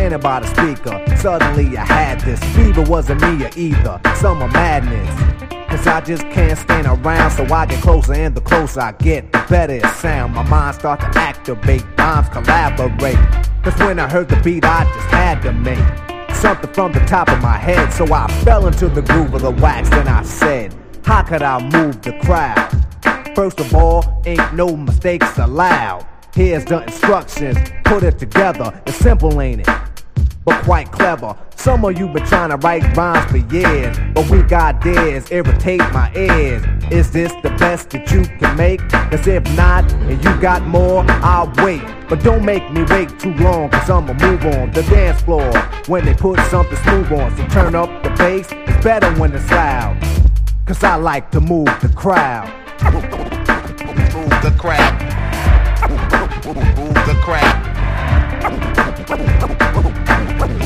standing by the speaker. Suddenly I had this fever, wasn't me either. Summer madness. Cause I just can't stand around, so I get closer, and the closer I get, the better it sound. My mind starts to activate, rhymes collaborate. Cause when I heard the beat, I just had to make something from the top of my head. So I fell into the groove of the wax, and I said, how could I move the crowd? First of all, ain't no mistakes allowed. Here's the instructions, put it together. It's simple, ain't it? But quite clever. Some of you been trying to write rhymes for years, but we got dares, irritate my ears. Is this the best that you can make? Cause if not, and you got more, I'll wait. But don't make me wait too long, cause I'ma move on the dance floor when they put something smooth on. So turn up the bass, it's better when it's loud. Cause I like to move the crowd. Move the crowd. Move the crowd.